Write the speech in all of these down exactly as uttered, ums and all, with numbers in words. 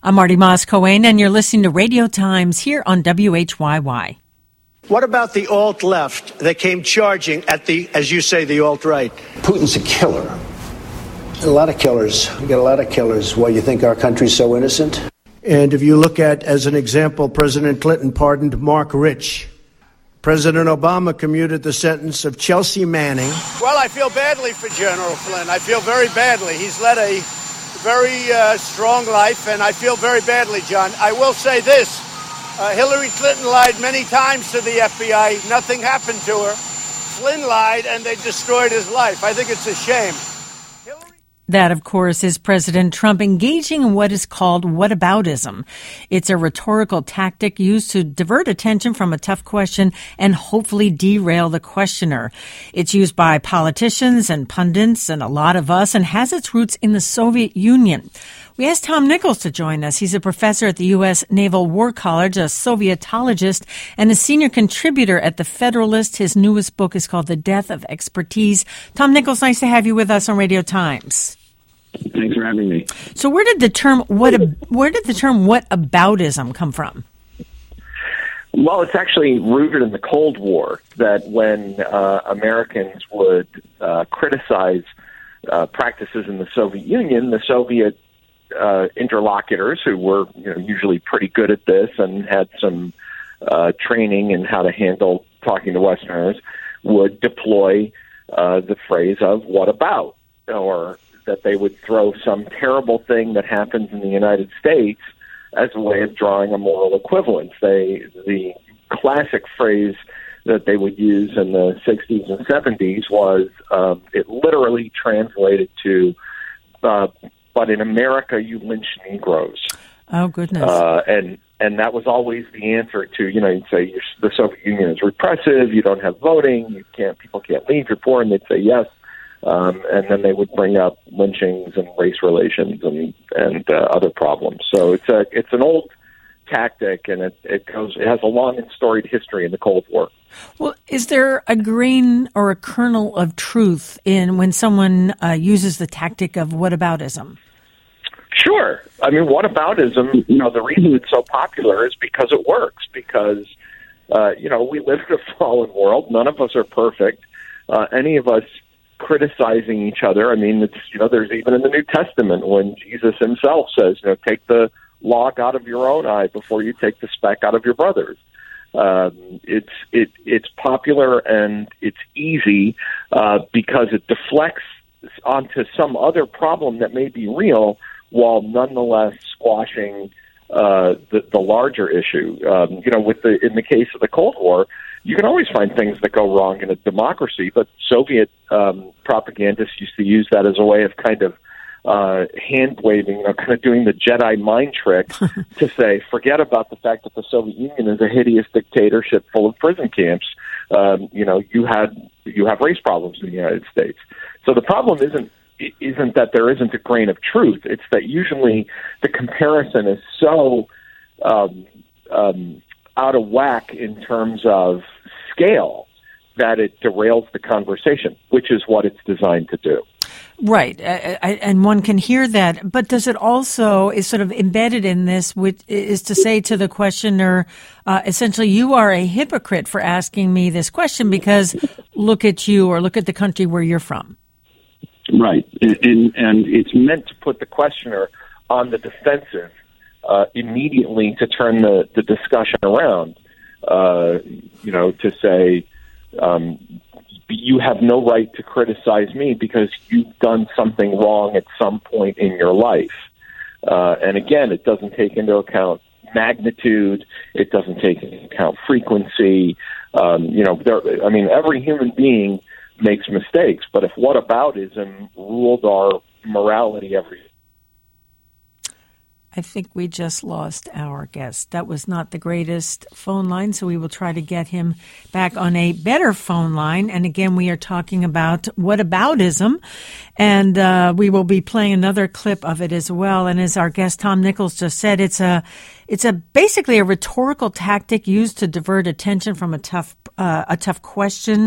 I'm Marty Moss-Cohen, and you're listening to Radio Times here on W H Y Y. What about the alt-left that came charging at the, as you say, the alt-right? Putin's a killer. A lot of killers. We got a lot of killers. Why, you think our country's so innocent? And if you look at, as an example, President Clinton pardoned Mark Rich. President Obama commuted the sentence of Chelsea Manning. Well, I feel badly for General Flynn. I feel very badly. He's led a very uh, strong life, and I feel very badly, John. I will say this. Uh, Hillary Clinton lied many times to the F B I. Nothing happened to her. Flynn lied, and they destroyed his life. I think it's a shame. That, of course, is President Trump engaging in what is called whataboutism. It's a rhetorical tactic used to divert attention from a tough question and hopefully derail the questioner. It's used by politicians and pundits and a lot of us and has its roots in the Soviet Union. We asked Tom Nichols to join us. He's a professor at the U S Naval War College, a Sovietologist, and a senior contributor at The Federalist. His newest book is called The Death of Expertise. Tom Nichols, nice to have you with us on Radio Times. Thanks for having me. So where did the term what where did the term whataboutism come from? Well, it's actually rooted in the Cold War, that when uh, Americans would uh, criticize uh, practices in the Soviet Union, the Soviet uh, interlocutors, who were you know, usually pretty good at this and had some uh, training in how to handle talking to Westerners, would deploy uh, the phrase of "what about?" or that they would throw some terrible thing that happens in the United States as a way of drawing a moral equivalence. They, the classic phrase that they would use in the sixties and seventies was, um, it literally translated to, uh, but in America you lynch Negroes. Oh, goodness. Uh, and and that was always the answer to, you know, you'd say the Soviet Union is repressive, you don't have voting, you can't, people can't leave, you're poor, and they'd say yes. Um, and then they would bring up lynchings and race relations and and uh, other problems. So it's a it's an old tactic, and it it goes it has a long and storied history in the Cold War. Well, is there a grain or a kernel of truth in when someone uh, uses the tactic of whataboutism? Sure. I mean, whataboutism, you know, the reason it's so popular is because it works. Because uh, you know, we live in a fallen world. None of us are perfect. Uh, any of us criticizing each other. I mean, it's, you know, there's even in the New Testament when Jesus himself says, you know, take the log out of your own eye before you take the speck out of your brother's. Um, it's it it's popular and it's easy uh, because it deflects onto some other problem that may be real while nonetheless squashing uh, the, the larger issue. Um, you know, with the in the case of the Cold War, you can always find things that go wrong in a democracy, but Soviet um, propagandists used to use that as a way of kind of uh, hand-waving, you know, kind of doing the Jedi mind trick to say, forget about the fact that the Soviet Union is a hideous dictatorship full of prison camps. Um, you know, you had you have race problems in the United States. So the problem isn't isn't that there isn't a grain of truth. It's that usually the comparison is so um, um, out of whack in terms of scale that it derails the conversation, which is what it's designed to do. Right. I, I, and one can hear that. But does it also, is sort of embedded in this, which is to say to the questioner, uh, essentially, you are a hypocrite for asking me this question because look at you or look at the country where you're from. Right. And, and it's meant to put the questioner on the defensive uh, immediately to turn the, the discussion around, uh, you know, to say, um, you have no right to criticize me because you've done something wrong at some point in your life. Uh, and again, it doesn't take into account magnitude. It doesn't take into account frequency. Um, you know, there, I mean, every human being makes mistakes, but if whataboutism ruled our morality every day, I think we just lost our guest. That was not the greatest phone line, so we will try to get him back on a better phone line. And again, we are talking about whataboutism, and uh, we will be playing another clip of it as well. And as our guest Tom Nichols just said, it's a it's a basically a rhetorical tactic used to divert attention from a tough uh, a tough question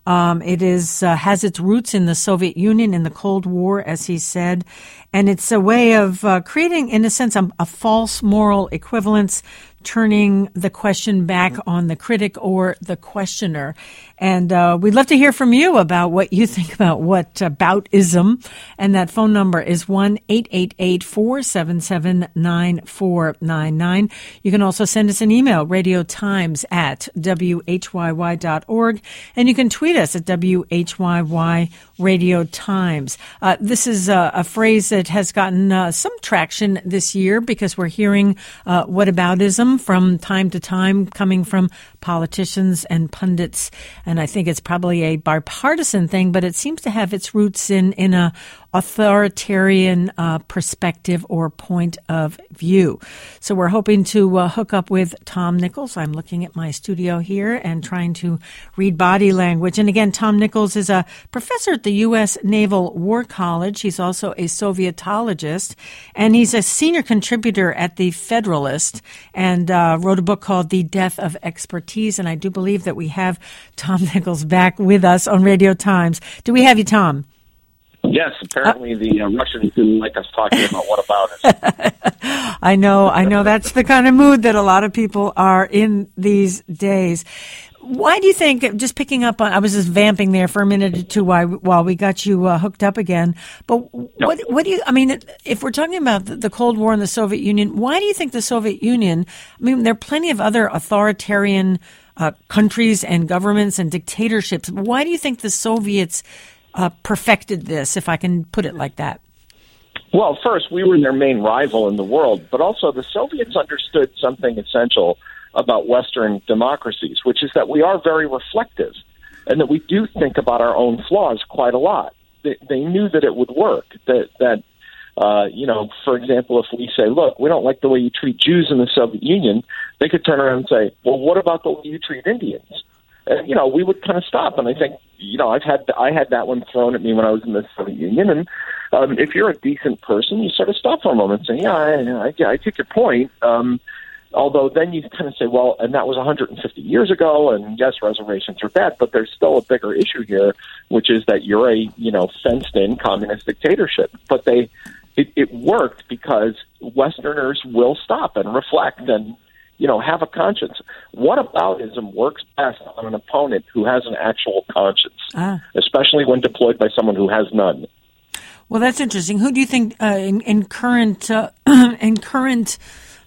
Um, it is uh, has its roots in the Soviet Union, in the Cold War, as he said. And it's a way of uh, creating, in a sense, a, a false moral equivalence, turning the question back on the critic or the questioner. And uh, we'd love to hear from you about what you think about what aboutism. And that phone number is one eight eight eight, four seven seven, nine four nine nine. You can also send us an email, radiotimes at W H Y Y dot org. And you can tweet us at W H Y Y Radio Times. Uh, this is a, a phrase that has gotten uh, some traction this year because we're hearing uh, whataboutism from time to time coming from politicians and pundits. And I think it's probably a bipartisan thing, but it seems to have its roots in, in a authoritarian uh, perspective or point of view. So we're hoping to uh, hook up with Tom Nichols. I'm looking at my studio here and trying to read body language. And again, Tom Nichols is a professor at the U S Naval War College. He's also a Sovietologist, and he's a senior contributor at The Federalist and uh, wrote a book called The Death of Expertise. And I do believe that we have Tom Nichols back with us on Radio Times. Do we have you, Tom? Yes, apparently the uh, Russians didn't like us talking about what about it. I know, I know. That's the kind of mood that a lot of people are in these days. Why do you think, just picking up on, I was just vamping there for a minute or two while, while we got you uh, hooked up again, but what, what do you, I mean, if we're talking about the Cold War and the Soviet Union, why do you think the Soviet Union, I mean, there are plenty of other authoritarian uh, countries and governments and dictatorships. Why do you think the Soviets Uh, perfected this, if I can put it like that? Well, first, we were their main rival in the world, but also the Soviets understood something essential about Western democracies, which is that we are very reflective and that we do think about our own flaws quite a lot. They, they knew that it would work, that, that uh, you know, for example, if we say, look, we don't like the way you treat Jews in the Soviet Union, they could turn around and say, well, what about the way you treat Indians? And, you know, we would kind of stop. And I think, you know, I've had I had that one thrown at me when I was in the Soviet Union. And um, if you're a decent person, you sort of stop for a moment and say, yeah, I, I, I take your point. Um, although then you kind of say, well, and that was one hundred fifty years ago. And yes, reservations are bad, but there's still a bigger issue here, which is that you're a, you know, fenced in communist dictatorship. But they it, it worked because Westerners will stop and reflect and, you know, have a conscience. Whataboutism works best on an opponent who has an actual conscience, ah. especially when deployed by someone who has none. Well, that's interesting. Who do you think uh, in, in current uh, in current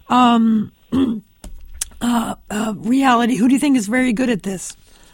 um, uh, uh, reality? Who do you think is very good at this?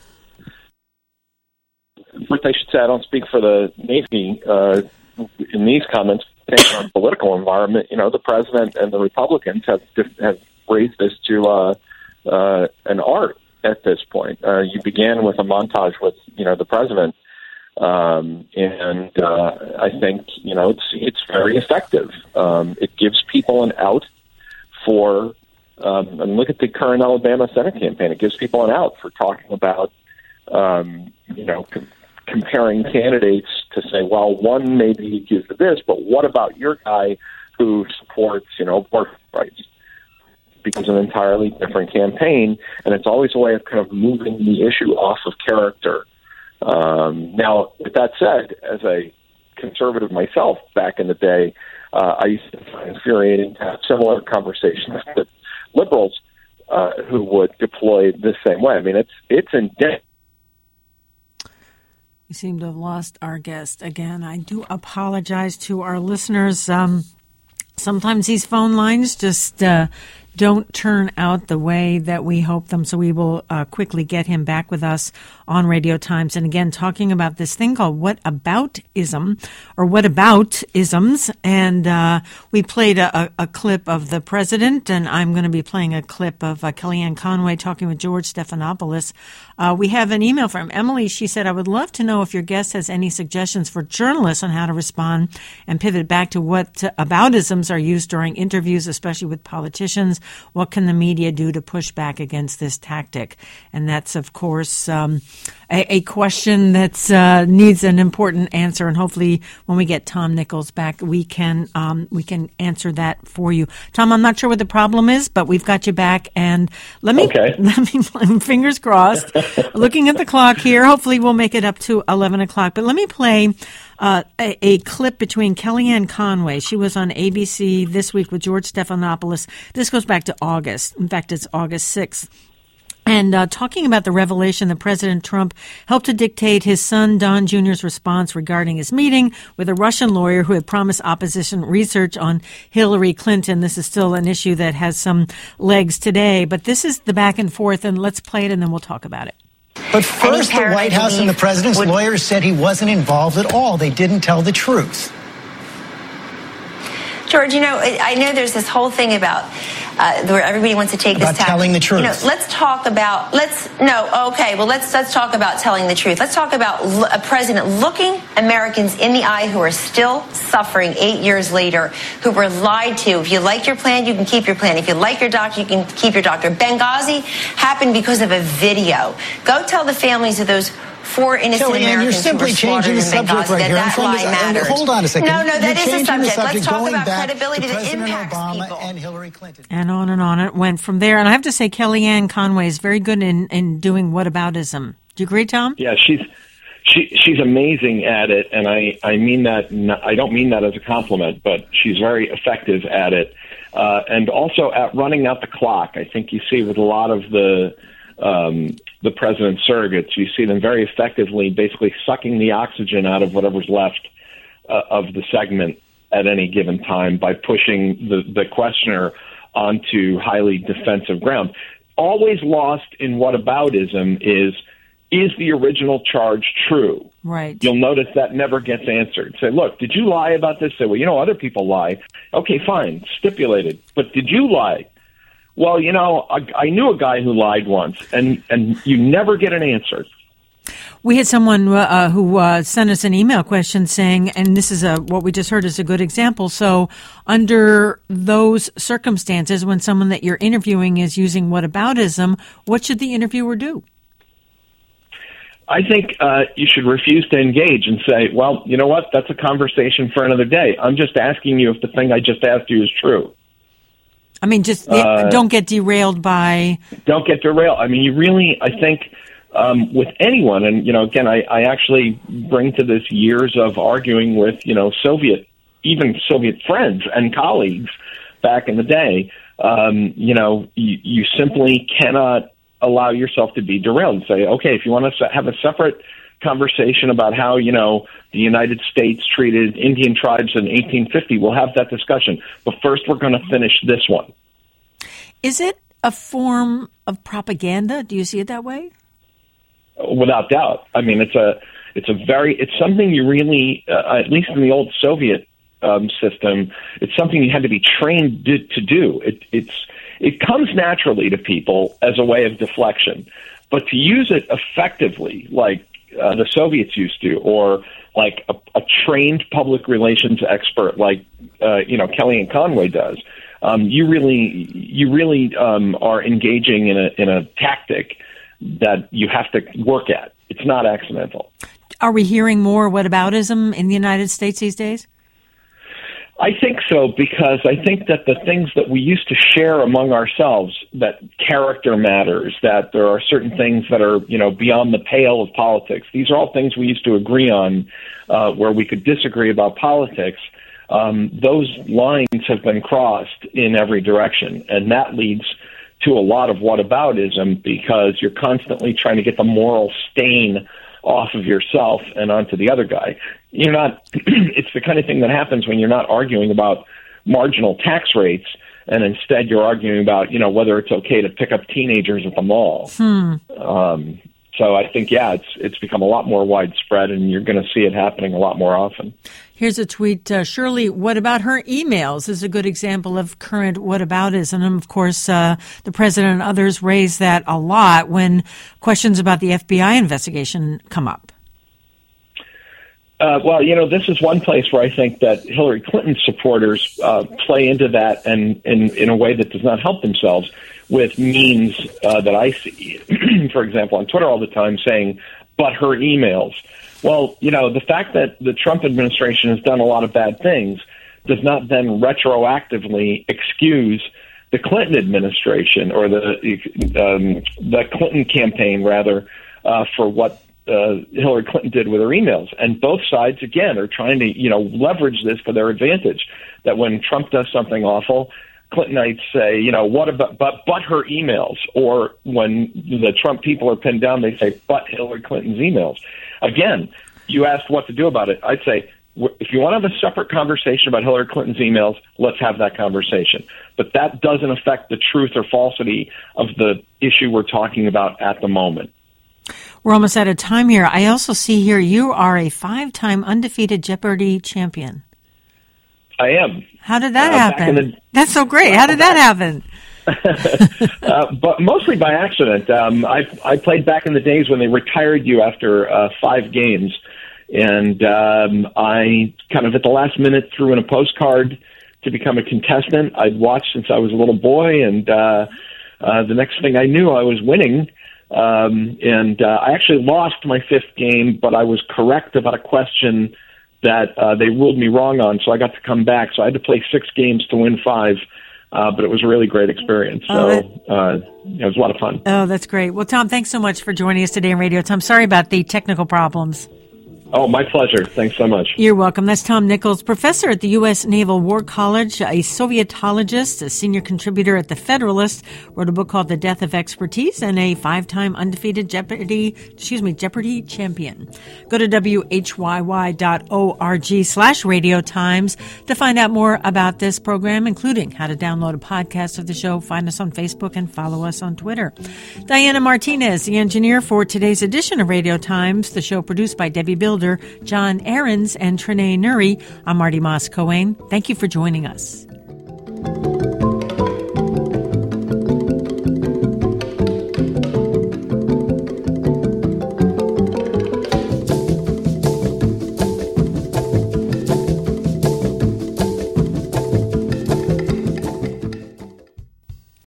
First, I should say I don't speak for the Navy uh, in these comments. In our political environment, you know, the president and the Republicans have have raised this to uh, uh, an art at this point. Uh, you began with a montage with, you know, the president, um, and uh, I think, you know, it's it's very effective. Um, it gives people an out for, um, and look at the current Alabama Senate campaign. It gives people an out for talking about, um, you know, com- comparing candidates to say, well, one may be accused of this, but what about your guy who supports, you know, abortion rights? Becomes an entirely different campaign, and it's always a way of kind of moving the issue off of character. Um, now, with that said, as a conservative myself back in the day, uh, I used to find it infuriating to have similar conversations with liberals uh, who would deploy the same way. I mean, it's it's endemic. We seem to have lost our guest again. I do apologize to our listeners. Um, sometimes these phone lines just uh, don't turn out the way that we hope them. So we will uh, quickly get him back with us on Radio Times. And again, talking about this thing called whataboutism or whataboutisms. And uh, we played a, a clip of the president, and I'm going to be playing a clip of uh, Kellyanne Conway talking with George Stephanopoulos. Uh, we have an email from Emily. She said, I would love to know if your guest has any suggestions for journalists on how to respond and pivot back to what aboutisms are used during interviews, especially with politicians. What can the media do to push back against this tactic? And that's, of course, um, a, a question that uh, needs an important answer, and hopefully, when we get Tom Nichols back, we can um, we can answer that for you. Tom, I'm not sure what the problem is, but we've got you back, and let me okay. let me fingers crossed. Looking at the clock here, hopefully we'll make it up to eleven o'clock. But let me play uh, a, a clip between Kellyanne Conway. She was on A B C this week with George Stephanopoulos. This goes back to August. In fact, it's August sixth. And uh, talking about the revelation that President Trump helped to dictate his son Don Junior's response regarding his meeting with a Russian lawyer who had promised opposition research on Hillary Clinton. This is still an issue that has some legs today, but this is the back and forth, and let's play it and then we'll talk about it. But first, the White House and the president's would... lawyers said he wasn't involved at all. They didn't tell the truth. George, you know, I know there's this whole thing about uh, where everybody wants to take about this tack. telling the truth. You know, let's talk about let's no, okay. Well, let's let's talk about telling the truth. Let's talk about l- a president looking Americans in the eye who are still suffering eight years later, who were lied to. If you like your plan, you can keep your plan. If you like your doctor, you can keep your doctor. Benghazi happened because of a video. Go tell the families of those four innocent Kellyanne, Americans you're simply who were changing the slaughtered in subject Benghazi, right here. that, that lie matters. Hold on a second. No, no, that you're is a subject. subject. Let's talk going about back credibility to that President impacts Obama people. And Hillary Clinton. And on and on it went from there. And I have to say, Kellyanne Conway is very good in, in doing whataboutism. Do you agree, Tom? Yeah, she's she she's amazing at it, and I, I mean that I don't mean that as a compliment, but she's very effective at it, uh, and also at running out the clock. I think you see with a lot of the um, the president's surrogates, you see them very effectively, basically sucking the oxygen out of whatever's left uh, of the segment at any given time by pushing the, the questioner onto highly defensive ground. Always lost in whataboutism is, is the original charge true? Right. You'll notice that never gets answered. Say, look, did you lie about this? Say, well, you know, other people lie. Okay, fine, stipulated. But did you lie? Well, you know, I, I knew a guy who lied once, and, and you never get an answer. We had someone uh, who uh, sent us an email question saying, and this is a, what we just heard is a good example. So under those circumstances, when someone that you're interviewing is using whataboutism, what should the interviewer do? I think uh, you should refuse to engage and say, well, you know what? That's a conversation for another day. I'm just asking you if the thing I just asked you is true. I mean, just uh, don't get derailed by... Don't get derailed. I mean, you really, I think, um, with anyone, and, you know, again, I, I actually bring to this years of arguing with, you know, Soviet, even Soviet friends and colleagues back in the day. Um, you know, you, you simply cannot allow yourself to be derailed and say, okay, if you want to have a separate conversation about how, you know, the United States treated Indian tribes in eighteen fifty, we'll have that discussion. But first, we're going to finish this one. Is it a form of propaganda? Do you see it that way? Without doubt. I mean, it's a, it's a very, it's something you really, uh, at least in the old Soviet um, system, it's something you had to be trained to, to do. It, it's, it comes naturally to people as a way of deflection, but to use it effectively, like uh, the Soviets used to, or like a, a trained public relations expert like, uh, you know, Kellyanne Conway does, um, you really, you really um, are engaging in a, in a tactic that you have to work at. It's not accidental. Are we hearing more whataboutism in the United States these days? I think so, because I think that the things that we used to share among ourselves, that character matters, that there are certain things that are, you know, beyond the pale of politics. These are all things we used to agree on, uh, where we could disagree about politics. Um, those lines have been crossed in every direction, and that leads to a lot of whataboutism, because you're constantly trying to get the moral stain off of yourself and onto the other guy. You're not, it's the kind of thing that happens when you're not arguing about marginal tax rates, and instead you're arguing about, you know, whether it's okay to pick up teenagers at the mall. Hmm. Um, so I think, yeah, it's it's become a lot more widespread, and you're going to see it happening a lot more often. Here's a tweet. Uh, Shirley, what about her emails? This is a good example of current whataboutism. And of course, uh, the president and others raise that a lot when questions about the F B I investigation come up. Uh, well, you know, this is one place where I think that Hillary Clinton supporters uh, play into that and in, in a way that does not help themselves with memes uh, that I see, for example, on Twitter all the time saying, but her emails. Well, you know, the fact that the Trump administration has done a lot of bad things does not then retroactively excuse the Clinton administration or the um, the Clinton campaign, rather, uh, for what uh, Hillary Clinton did with her emails. And both sides, again, are trying to, you know, leverage this for their advantage, that when Trump does something awful, Clintonites say, you know, what about, but, but her emails? Or when the Trump people are pinned down, they say, but Hillary Clinton's emails. Again, you asked what to do about it. I'd say, if you want to have a separate conversation about Hillary Clinton's emails, let's have that conversation. But that doesn't affect the truth or falsity of the issue we're talking about at the moment. We're almost out of time here. I also see here you are a five-time undefeated Jeopardy champion. I am. How did that uh, happen? The, That's so great. How did that happen? uh, but mostly by accident. Um, I, I played back in the days when they retired you after uh, five games. And um, I kind of at the last minute threw in a postcard to become a contestant. I'd watched since I was a little boy, and uh, uh, the next thing I knew, I was winning. Um, and uh, I actually lost my fifth game, but I was correct about a question that uh, they ruled me wrong on, so I got to come back. So I had to play six games to win five, uh, but it was a really great experience. So oh, uh, it was a lot of fun. Oh, that's great. Well, Tom, thanks so much for joining us today on Radio Time. Sorry about the technical problems. Oh, my pleasure. Thanks so much. You're welcome. That's Tom Nichols, professor at the U S Naval War College, a Sovietologist, a senior contributor at The Federalist, wrote a book called The Death of Expertise, and a five-time undefeated Jeopardy, excuse me, Jeopardy champion. Go to W H Y Y dot org slash Radio Times to find out more about this program, including how to download a podcast of the show, find us on Facebook, and follow us on Twitter. Diana Martinez, the engineer for today's edition of Radio Times, the show produced by Debbie Builder, John Ahrens, and Trinae Nuri. I'm Marty Moss-Cohen. Thank you for joining us.